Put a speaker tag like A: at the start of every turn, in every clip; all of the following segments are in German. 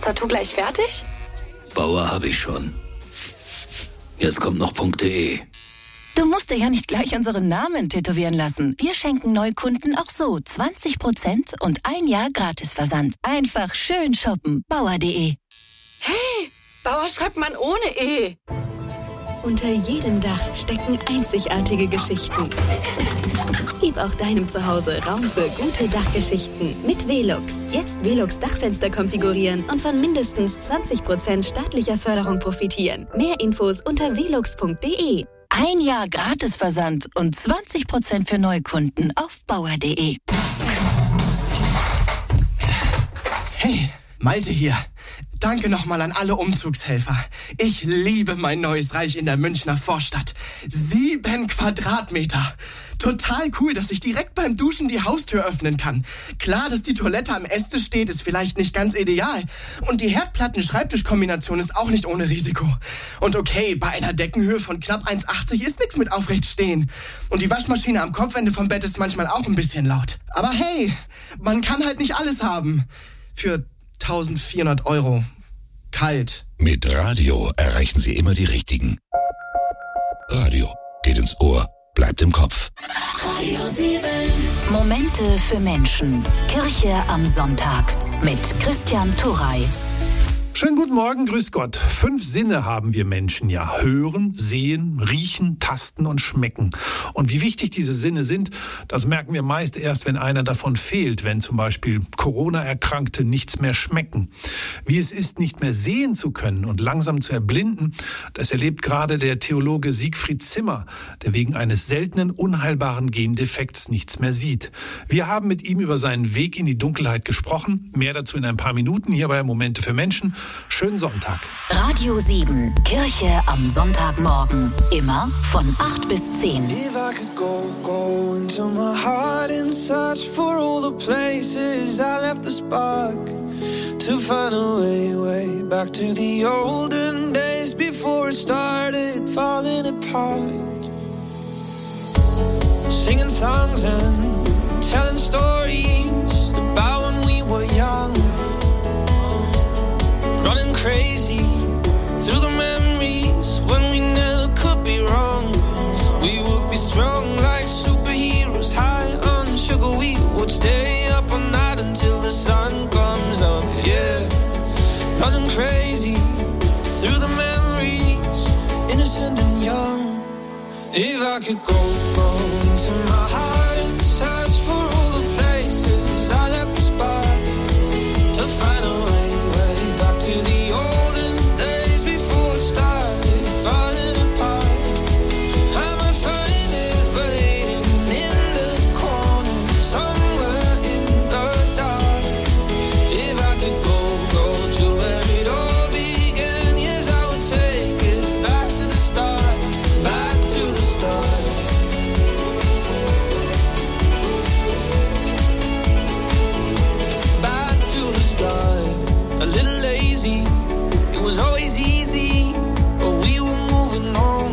A: Tattoo gleich fertig?
B: Bauer habe ich schon. Jetzt kommt noch .de.
C: Du musst dir ja nicht gleich unseren Namen tätowieren lassen. Wir schenken Neukunden auch so 20% und 1 Jahr Gratisversand. Einfach schön shoppen. Bauer.de.
A: Hey, Bauer schreibt man ohne E.
D: Unter jedem Dach stecken einzigartige Geschichten. Gib auch deinem Zuhause Raum für gute Dachgeschichten mit Velux. Jetzt Velux Dachfenster konfigurieren und von mindestens 20% staatlicher Förderung profitieren. Mehr Infos unter velux.de.
C: 1 Jahr Gratisversand und 20% für Neukunden auf Bauer.de.
E: Hey, Malte hier. Danke nochmal an alle Umzugshelfer. Ich liebe mein neues Reich in der Münchner Vorstadt. 7 Quadratmeter. Total cool, dass ich direkt beim Duschen die Haustür öffnen kann. Klar, dass die Toilette am Esstisch steht, ist vielleicht nicht ganz ideal. Und die Herdplatten-Schreibtisch-Kombination ist auch nicht ohne Risiko. Und okay, bei einer Deckenhöhe von knapp 1,80 ist nichts mit aufrecht stehen. Und die Waschmaschine am Kopfende vom Bett ist manchmal auch ein bisschen laut. Aber hey, man kann halt nicht alles haben. Für 1.400 €. Kalt.
F: Mit Radio erreichen Sie immer die Richtigen. Radio geht ins Ohr, bleibt im Kopf.
C: Radio 7. Momente für Menschen. Kirche am Sonntag mit Christian Turrey.
G: Schönen guten Morgen, grüß Gott. 5 Sinne haben wir Menschen ja. Hören, sehen, riechen, tasten und schmecken. Und wie wichtig diese Sinne sind, das merken wir meist erst, wenn einer davon fehlt, wenn zum Beispiel Corona-Erkrankte nichts mehr schmecken. Wie es ist, nicht mehr sehen zu können und langsam zu erblinden, das erlebt gerade der Theologe Siegfried Zimmer, der wegen eines seltenen, unheilbaren Gendefekts nichts mehr sieht. Wir haben mit ihm über seinen Weg in die Dunkelheit gesprochen. Mehr dazu in ein paar Minuten hier bei Momente für Menschen. Schönen Sonntag.
C: Radio 7, Kirche am Sonntagmorgen. Immer von 8 bis 10.
H: If I could go into my heart and search for all the places I left the spark, to find a way back to the olden days before it started falling apart. Singing songs and telling stories about when we were young. Running crazy through the memories when we never could be wrong. We would be strong like superheroes, high on sugar. We would stay up all night until the sun comes up, yeah. Running crazy through the memories, innocent and young. If I could go into my heart and search for all the places I left the spot, to find a way back to the olden days before it started falling apart. I might find it waiting in the corner, somewhere in the dark. If I could go to where it all began, yes, I would take it back to the start, back to the start. Back to the start. A little lazy, it was always easy, but we were moving on.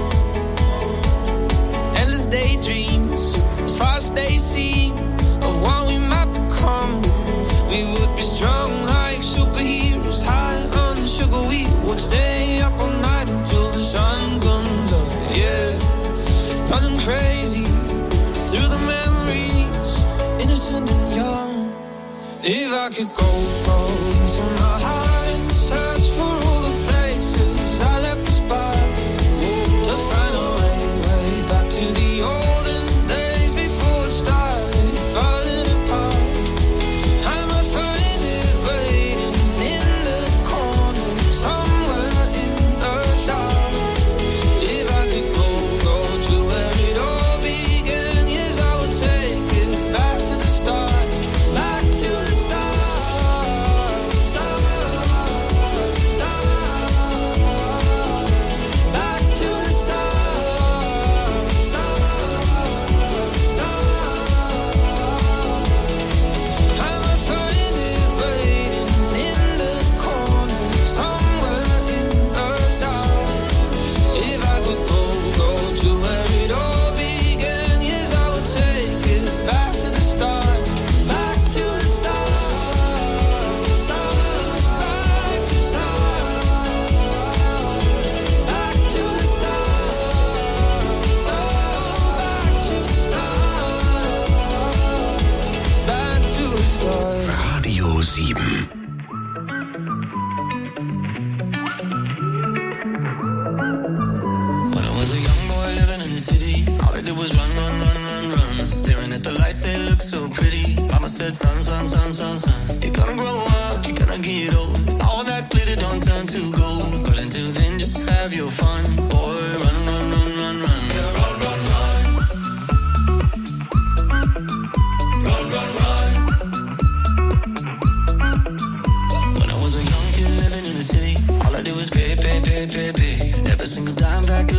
H: Endless daydreams, as far as they seem, of what we might become. We would be strong like superheroes, high on sugar. We would stay up all night until the sun comes up, yeah. Running crazy through the memories, innocent and young. If I could go into my heart and search for all the places I left the spot, to find a way back to the olden days before it started falling apart. I might find it waiting in the corner, somewhere in the dark. If I could go to where it all began, yes, I would take it back to the start, back to the start.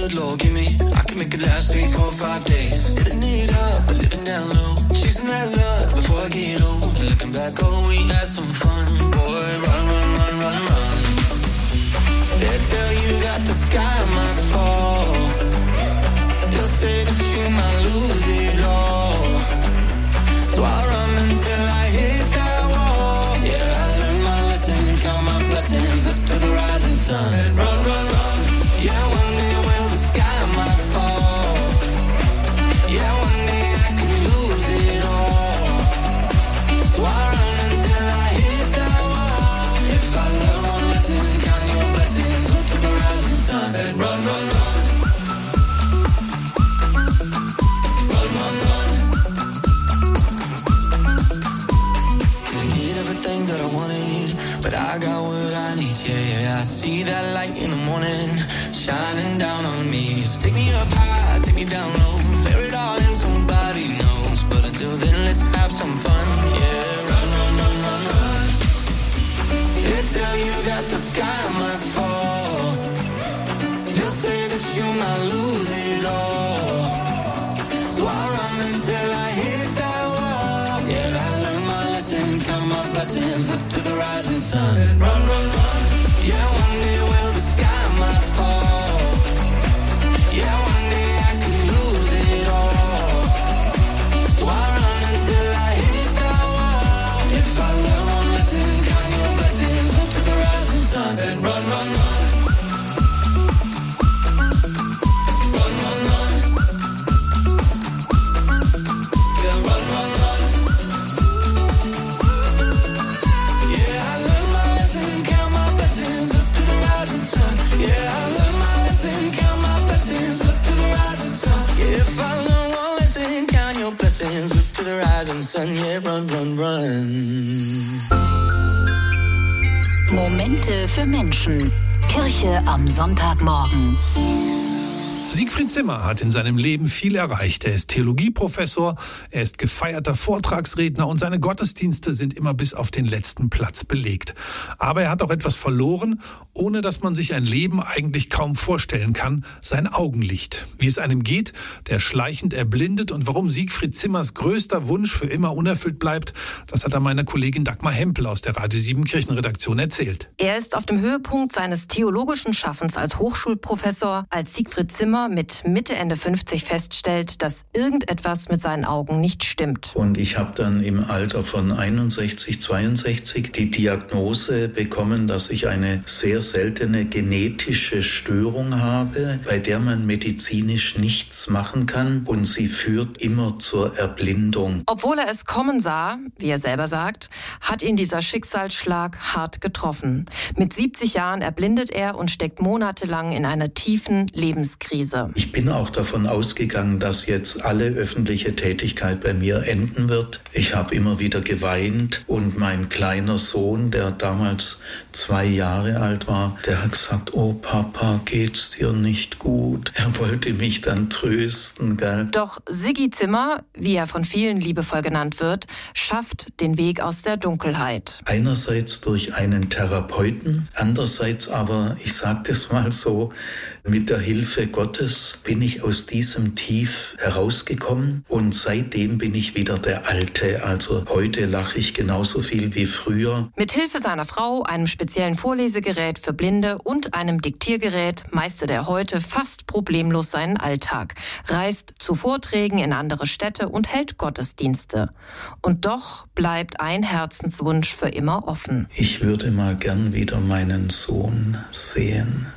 H: good Lord, give me. I can make it last 3, 4, 5 days. Living it up, but living down low. Chasing that luck before I get old. Looking back, oh, we had some fun. Boy, run, run, run, run, run. They tell you that the sky might fall. They'll say that you might lose it all. So I run until I hit that wall. Yeah, I learned my lesson, count my blessings up to the rising sun. And run, run, run. Yeah, one day will the sky might fall. Yeah, one day I could lose it all. So I run until I hit that wall. If I learn one lesson, count your blessings up to the rising sun. And run, run, run. Run, run, run. Couldn't get everything that I wanted, but I got what I need. Yeah, yeah, I see that light in the morning shining down on me. So take me up high, take me down low, bear it all in, somebody knows. But until then, let's have some fun. Yeah, run, run, run, run, run. They tell you that the sky might fall. They'll say that you might lose it all. So I run until I hit that wall. Yeah, I learned my lesson, count my blessings up to the rising sun. And run, run, run. Yeah, one day will the sky might fall. Yeah, one day I could lose it all. So I run until I hit that wall. If I learn one lesson, count your blessings up to the rising sun. And run, run, run. Run, run, run. Yeah, run, run, run. Yeah, I learned my lesson, count my blessings up to the rising sun. Yeah, I learned my lesson, count my blessings up to the rising sun. Yeah, if I learn one lesson, count your blessings up to the rising sun. Yeah, run, run, run.
C: Momente für Menschen. Kirche am Sonntagmorgen.
G: Siegfried Zimmer hat in seinem Leben viel erreicht. Er ist Theologieprofessor, er ist gefeierter Vortragsredner und seine Gottesdienste sind immer bis auf den letzten Platz belegt. Aber er hat auch etwas verloren, ohne dass man sich ein Leben eigentlich kaum vorstellen kann, sein Augenlicht. Wie es einem geht, der schleichend erblindet und warum Siegfried Zimmers größter Wunsch für immer unerfüllt bleibt, das hat er meiner Kollegin Dagmar Hempel aus der Radio 7 Kirchenredaktion erzählt.
I: Er ist auf dem Höhepunkt seines theologischen Schaffens als Hochschulprofessor, als Siegfried Zimmer mit Mitte, Ende 50 feststellt, dass irgendetwas mit seinen Augen nicht stimmt.
J: Und ich habe dann im Alter von 61, 62 die Diagnose bekommen, dass ich eine sehr seltene genetische Störung habe, bei der man medizinisch nichts machen kann und sie führt immer zur Erblindung.
I: Obwohl er es kommen sah, wie er selber sagt, hat ihn dieser Schicksalsschlag hart getroffen. Mit 70 Jahren erblindet er und steckt monatelang in einer tiefen Lebenskrise.
J: Ich bin auch davon ausgegangen, dass jetzt alle öffentliche Tätigkeit bei mir enden wird. Ich habe immer wieder geweint und mein kleiner Sohn, der damals 2 Jahre alt war, der hat gesagt, oh Papa, geht's dir nicht gut? Er wollte mich dann trösten, gell?
I: Doch Siggi Zimmer, wie er von vielen liebevoll genannt wird, schafft den Weg aus der Dunkelheit.
J: Einerseits durch einen Therapeuten, andererseits aber, ich sage das mal so, mit der Hilfe Gottes bin ich aus diesem Tief herausgekommen und seitdem bin ich wieder der Alte. Also heute lache ich genauso viel wie früher.
I: Mit Hilfe seiner Frau, einem speziellen Vorlesegerät für Blinde und einem Diktiergerät meistert er heute fast problemlos seinen Alltag, reist zu Vorträgen in andere Städte und hält Gottesdienste. Und doch bleibt ein Herzenswunsch für immer offen.
J: Ich würde mal gern wieder meinen Sohn sehen.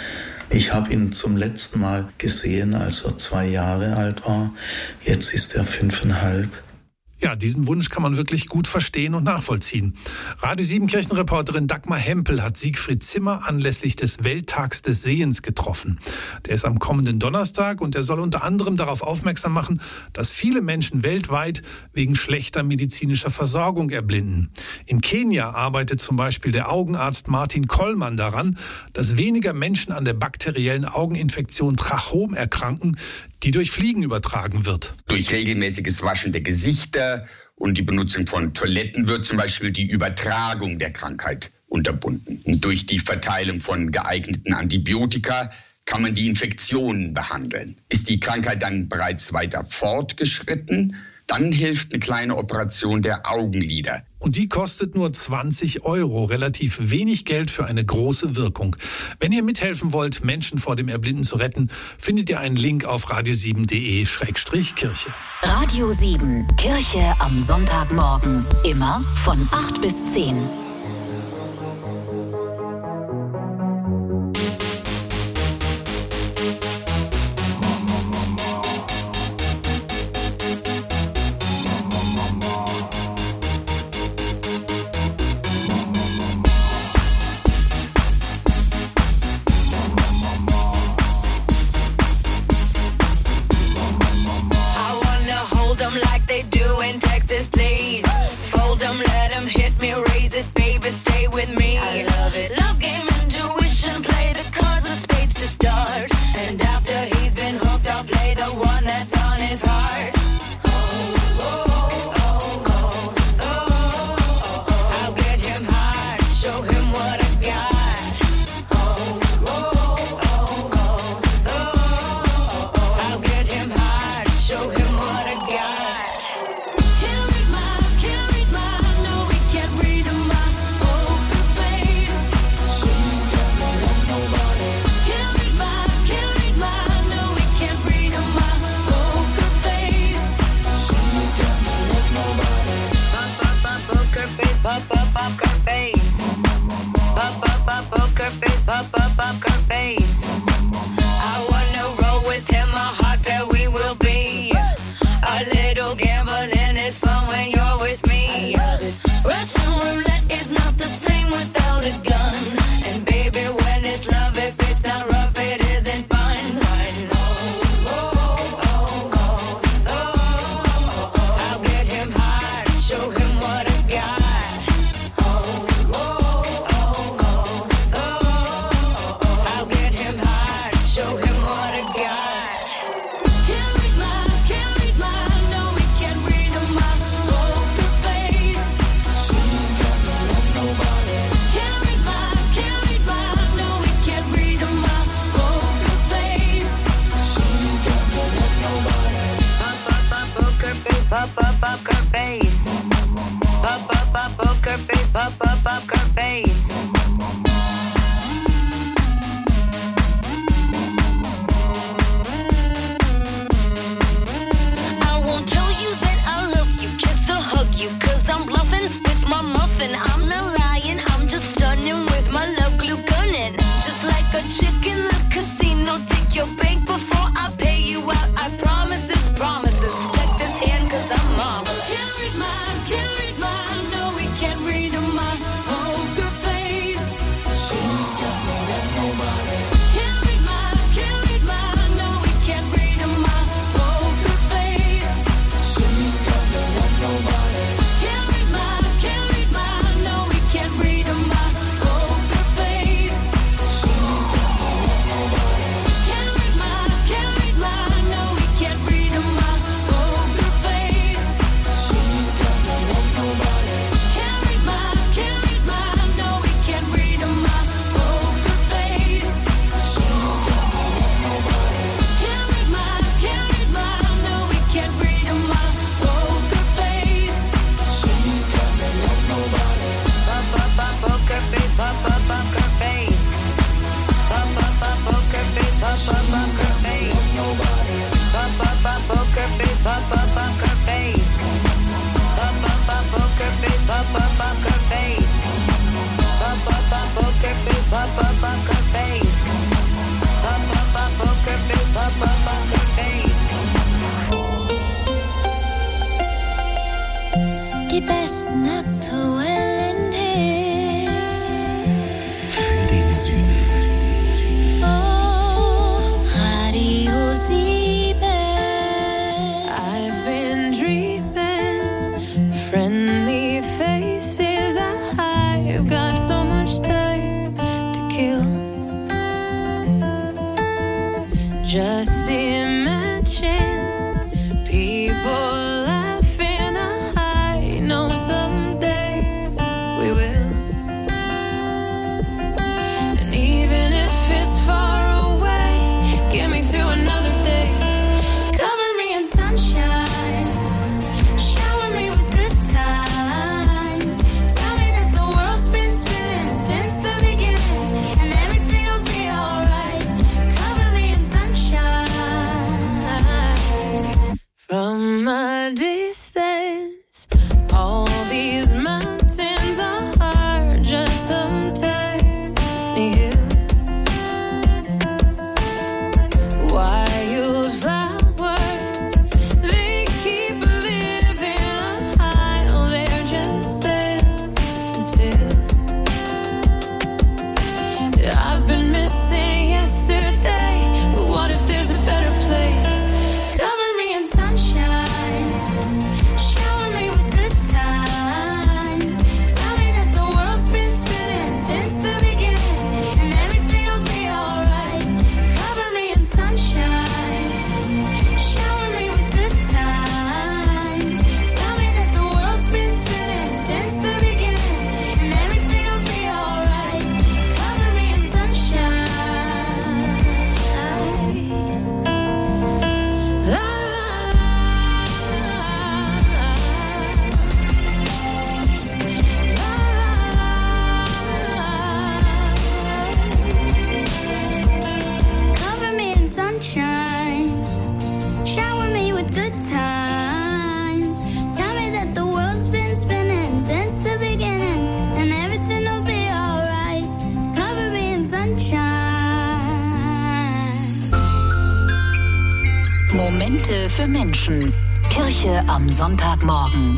J: Ich habe ihn zum letzten Mal gesehen, als er 2 Jahre alt war. Jetzt ist er 5,5.
G: Ja, diesen Wunsch kann man wirklich gut verstehen und nachvollziehen. Radio 7 Kirchenreporterin Dagmar Hempel hat Siegfried Zimmer anlässlich des Welttags des Sehens getroffen. Der ist am kommenden Donnerstag und er soll unter anderem darauf aufmerksam machen, dass viele Menschen weltweit wegen schlechter medizinischer Versorgung erblinden. In Kenia arbeitet zum Beispiel der Augenarzt Martin Kollmann daran, dass weniger Menschen an der bakteriellen Augeninfektion Trachom erkranken, die durch Fliegen übertragen wird.
K: Durch regelmäßiges Waschen der Gesichter und die Benutzung von Toiletten wird zum Beispiel die Übertragung der Krankheit unterbunden. Und durch die Verteilung von geeigneten Antibiotika kann man die Infektion behandeln. Ist die Krankheit dann bereits weiter fortgeschritten, dann hilft eine kleine Operation der Augenlider.
G: Und die kostet nur 20 €, relativ wenig Geld für eine große Wirkung. Wenn ihr mithelfen wollt, Menschen vor dem Erblinden zu retten, findet ihr einen Link auf radio7.de/Kirche.
C: Radio 7, Kirche am Sonntagmorgen. Immer von 8 bis 10.
L: Die besten aktuellen Hits
F: für den Süden.
L: Oh, Radio 7. I've been dreaming, friendly faces. I've got so much time to kill. Just imagine people laughing. I know someday we will. And even if it's far away,
M: sunshine. Shower me with good times. Tell me that the world's been spinning since the beginning, and everything will be alright. Cover me in sunshine.
C: Momente für Menschen. Kirche am Sonntagmorgen.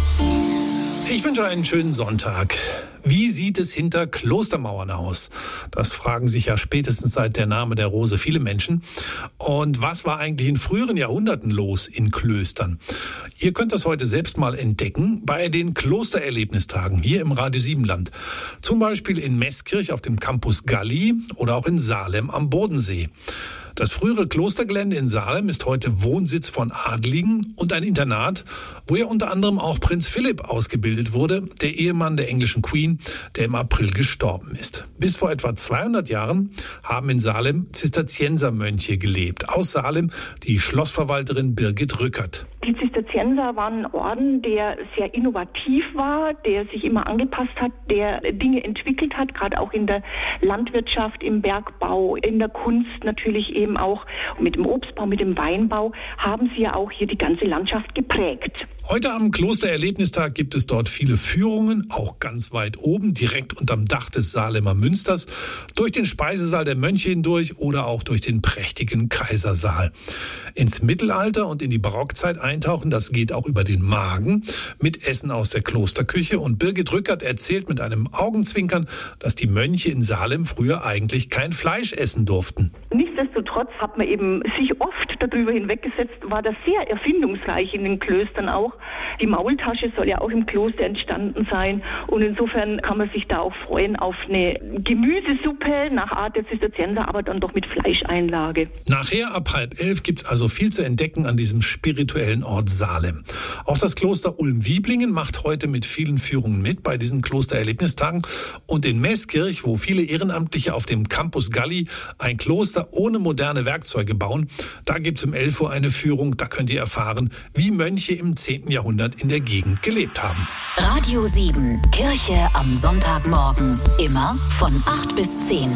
G: Ich wünsche einen schönen Sonntag. Wie sieht es hinter Klostermauern aus? Das fragen sich ja spätestens seit der Name der Rose viele Menschen. Und was war eigentlich in früheren Jahrhunderten los in Klöstern? Ihr könnt das heute selbst mal entdecken bei den Klostererlebnistagen hier im Radio Siebenland. Zum Beispiel in Meßkirch auf dem Campus Galli oder auch in Salem am Bodensee. Das frühere Klostergelände in Salem ist heute Wohnsitz von Adligen und ein Internat, wo ja unter anderem auch Prinz Philipp ausgebildet wurde, der Ehemann der englischen Queen, der im April gestorben ist. Bis vor etwa 200 Jahren haben in Salem Zisterziensermönche gelebt. Aus Salem die Schlossverwalterin Birgit Rückert.
N: Die Zisterzienser waren ein Orden, der sehr innovativ war, der sich immer angepasst hat, der Dinge entwickelt hat, gerade auch in der Landwirtschaft, im Bergbau, in der Kunst natürlich eben auch mit dem Obstbau, mit dem Weinbau, haben sie ja auch hier die ganze Landschaft geprägt.
G: Heute am Klostererlebnistag gibt es dort viele Führungen, auch ganz weit oben, direkt unterm Dach des Salemer Münsters, durch den Speisesaal der Mönche hindurch oder auch durch den prächtigen Kaisersaal. Ins Mittelalter und in die Barockzeit eintauchen, das geht auch über den Magen, mit Essen aus der Klosterküche. Und Birgit Rückert erzählt mit einem Augenzwinkern, dass die Mönche in Salem früher eigentlich kein Fleisch essen durften.
N: Nichtsdestotrotz hat man eben sich oft darüber hinweggesetzt, war das sehr erfindungsreich in den Klöstern auch. Die Maultasche soll ja auch im Kloster entstanden sein und insofern kann man sich da auch freuen auf eine Gemüsesuppe nach Art der Zisterzienser, aber dann doch mit Fleischeinlage.
G: Nachher ab 10:30 gibt's also viel zu entdecken an diesem spirituellen Ort Salem. Auch das Kloster Ulm-Wieblingen macht heute mit vielen Führungen mit bei diesen Klostererlebnistagen und in Meßkirch, wo viele Ehrenamtliche auf dem Campus Galli ein Kloster ohne moderne Werkzeuge bauen, da gibt's um 11 Uhr eine Führung, da könnt ihr erfahren, wie Mönche im 10. Jahrhundert in der Gegend gelebt haben.
C: Radio 7, Kirche am Sonntagmorgen. Immer von 8 bis 10.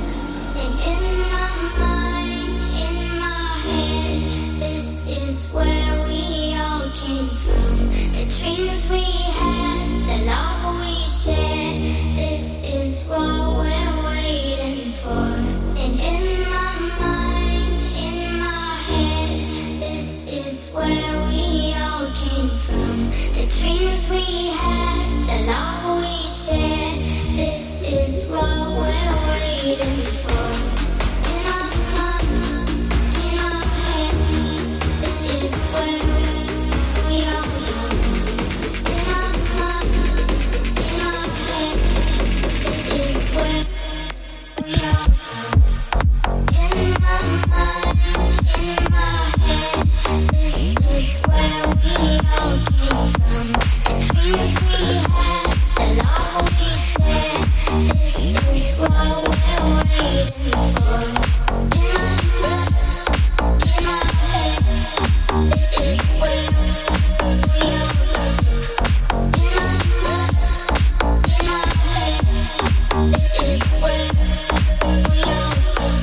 M: Dreams we had, the love we shared, this is what we're waiting for. In our mind, in our head, this is where we are young. In our mind, in our head, this is where we are young. In my mind, in my head, this is where we all came from. Dreams we had, the love we shared, this is what we're waiting for. In my mind, in my head, this is where we are young. In my mind, in my head, this is where we are young.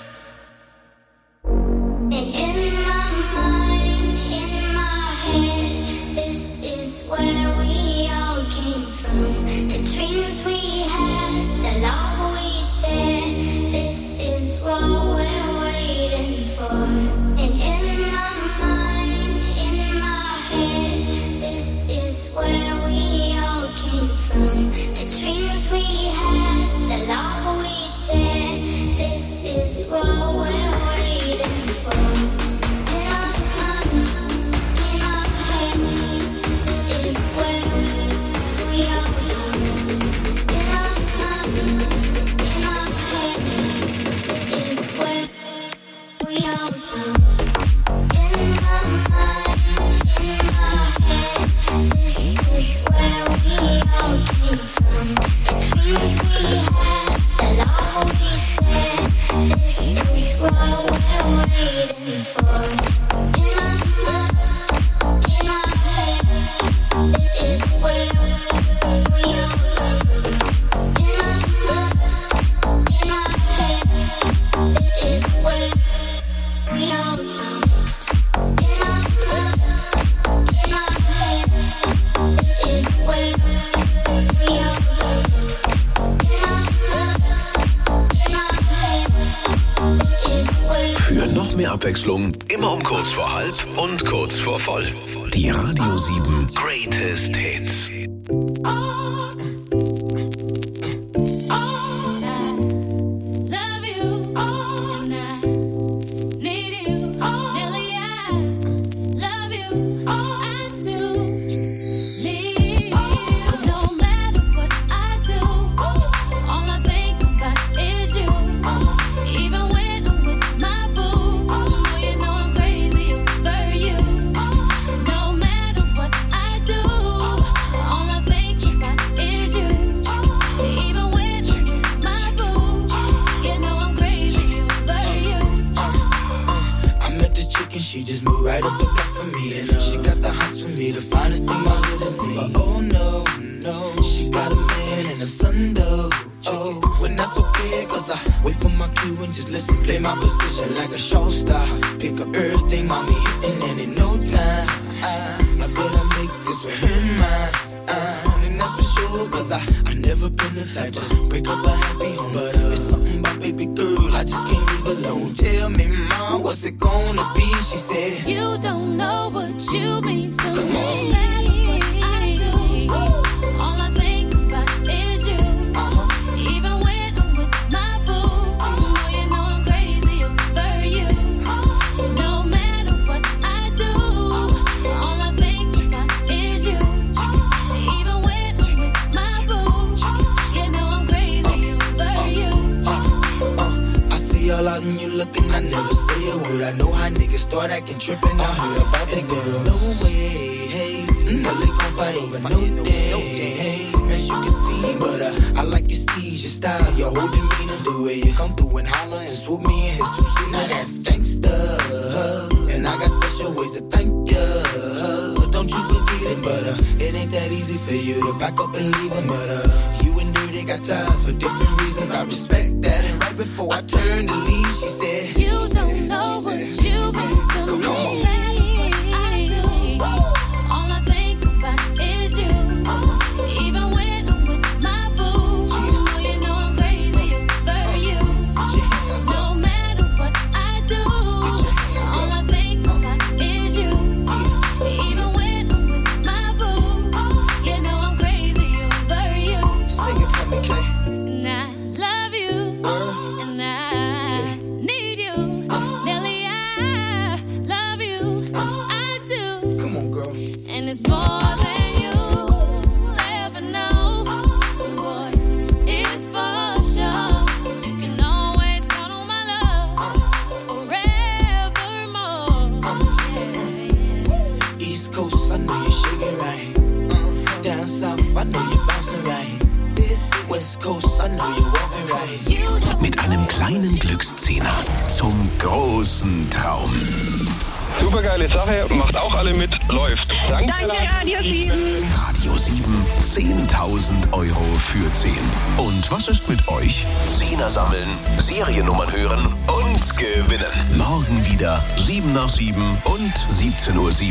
M: And in my mind, in my head, this is where we all came from. The dreams we had, the love we shared, this is what we're waiting for. And in my mind, in my head, this is where we all came from. The dreams we had, the love we shared, this is what we're waiting for. In our mind, in our head, this is where we are young. In our mind, in our head, this is where we are young. In my mind, in my head, this is where we all came from. The dreams we had, the love we shared, this is what we're waiting for. In my mind, in our head, this is where we are young. In my mind, in our head, this is where we are young.
O: mehr Abwechslung, immer um kurz vor halb und kurz vor voll. Die Radio 7 Greatest Hits.
P: She just moved right up the block for me, and she got the hots for me, the finest thing my hood has seen. But oh no, no, she got a man and a son though. Oh, when that's okay, cause I wait for my cue and just listen, play my position like a show star. Pick up everything, mommy hitting, and in no time, I better make this with her mine. And that's for sure, cause I never been the type to break up a happy home. But it's something about baby girl, I just can't leave alone. Tell me, mom, what's it gonna be? She said,
L: you don't know what you mean to
P: come
L: me.
P: on.
L: I do. All I think about is you. Even when I'm with my boo, oh, you know I'm crazy over you. No matter what I do, all I think about is you. Even when I'm with my boo, you know I'm crazy over you.
P: I see all out and you looking, I never say a word. I know how niggas start acting trippin'. I heard about that girl. No way, hey, Nelly gon' fight over no day, hey. As you can see, but I like your steez, your style, your whole demeanor, the way you come through and holler and swoop me in his two-seater. Now that's gangsta, and I got special ways to thank ya. Don't you forget it, but it ain't that easy for you to back up and leave him. But you and Dirty got ties for different reasons. I respect that. And right before I turned to leave, she said,
L: you don't know what you mean to me.
P: Come on.
L: I do. All I think about is you. Even when I'm with my boo, oh, you know I'm crazy over you. No matter what I do, all I think about is you. Even when I'm with my boo, you know I'm crazy over you.
P: Sing it for me, Kay.
L: And I love you, and I need you. Nelly, I love you, I do.
P: Come on, girl.
L: And it's more than you'll ever know. Boy, it's for sure. You can always count on my love forevermore.
P: East Coast, I know you're shaking right. Down south, I know you're bouncing right. West Coast, I know you're walking right.
O: Mit einem kleinen Glückszehner zum großen Traum.
Q: Supergeile Sache, macht auch alle mit, läuft. Danke,
N: Radio 7.
O: Radio 7, 10.000 Euro für 10. Und was ist mit euch? Zehner sammeln, Seriennummern hören und gewinnen. Morgen wieder 7 nach 7 und 17:07 Uhr.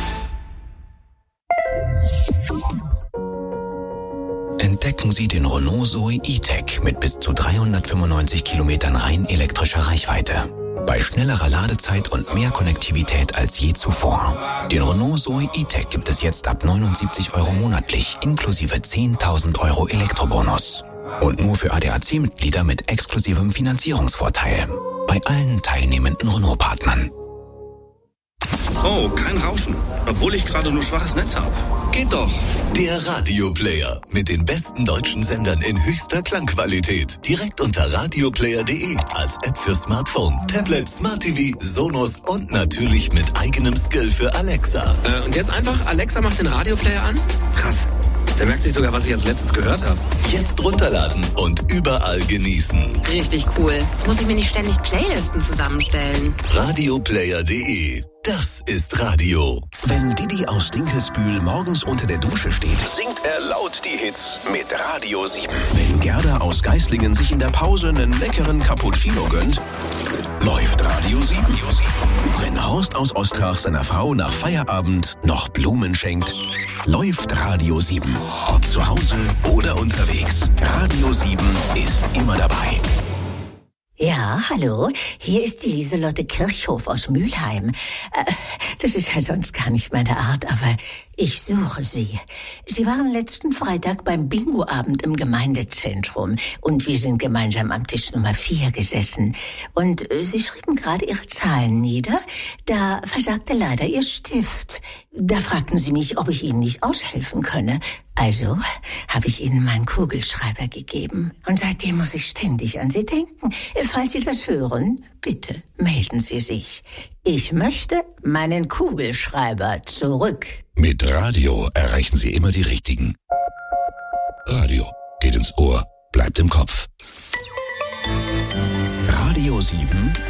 O: Entdecken Sie den Renault Zoe E-Tech mit bis zu 395 Kilometern rein elektrischer Reichweite. Bei schnellerer Ladezeit und mehr Konnektivität als je zuvor. Den Renault Zoe E-Tech gibt es jetzt ab 79 Euro monatlich, inklusive 10.000 Euro Elektrobonus. Und nur für ADAC-Mitglieder mit exklusivem Finanzierungsvorteil. Bei allen teilnehmenden Renault-Partnern.
R: Oh, kein Rauschen. Obwohl ich gerade nur schwaches Netz habe. Geht doch.
O: Der Radioplayer mit den besten deutschen Sendern in höchster Klangqualität. Direkt unter radioplayer.de als App für Smartphone, Tablet, Smart TV, Sonos und natürlich mit eigenem Skill für Alexa.
R: Und jetzt einfach, Alexa macht den Radioplayer an? Krass. Der merkt sich sogar, was ich als letztes gehört habe.
O: Jetzt runterladen und überall genießen.
S: Richtig cool. Jetzt muss ich mir nicht ständig Playlisten zusammenstellen.
O: Radioplayer.de. Das ist Radio. Wenn Didi aus Dinkelsbühl morgens unter der Dusche steht, singt er laut die Hits mit Radio 7. Wenn Gerda aus Geislingen sich in der Pause einen leckeren Cappuccino gönnt, läuft Radio 7. Wenn Horst aus Ostrach seiner Frau nach Feierabend noch Blumen schenkt, läuft Radio 7. Ob zu Hause oder unterwegs, Radio 7 ist immer dabei.
T: Ja, hallo, hier ist die Lieselotte Kirchhoff aus Mülheim. Das ist ja sonst gar nicht meine Art, aber ich suche Sie. Sie waren letzten Freitag beim Bingo-Abend im Gemeindezentrum und wir sind gemeinsam am Tisch Nummer 4 gesessen. Und Sie schrieben gerade Ihre Zahlen nieder, da versagte leider Ihr Stift. Da fragten Sie mich, ob ich Ihnen nicht aushelfen könne. Also habe ich Ihnen meinen Kugelschreiber gegeben. Und seitdem muss ich ständig an Sie denken. Falls Sie das hören, bitte melden Sie sich. Ich möchte meinen Kugelschreiber zurück.
F: Mit Radio erreichen Sie immer die Richtigen. Radio geht ins Ohr, bleibt im Kopf.
O: Radio 7